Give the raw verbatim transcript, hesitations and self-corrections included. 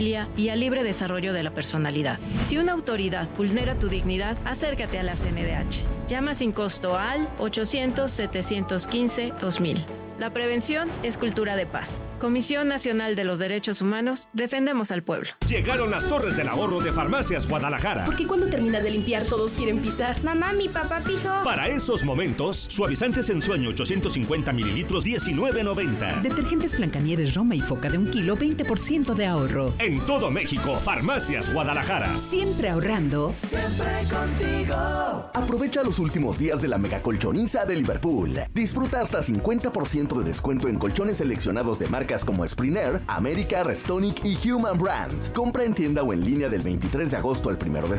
y al libre desarrollo de la personalidad. Si una autoridad vulnera tu dignidad, acércate a la C N D H. Llama sin costo al ochocientos, setecientos quince, dos mil. La prevención es cultura de paz. Comisión Nacional de los Derechos Humanos, defendemos al pueblo. Llegaron las torres del ahorro de Farmacias Guadalajara. Porque cuando terminas de limpiar todos quieren pisar. Mamá, mi papá pisó. Para esos momentos, suavizantes en sueño ochocientos cincuenta mililitros, diecinueve noventa. Detergentes Blancanieves, Roma y Foca de un kilo, veinte por ciento de ahorro. En todo México, Farmacias Guadalajara. Siempre ahorrando. Siempre contigo. Aprovecha los últimos días de la mega colchoniza de Liverpool. Disfruta hasta cincuenta por ciento de descuento en colchones seleccionados de marcas como Springer, América, Restonic y Human Brands. Compra en tienda o en línea del veintitrés de agosto al primero de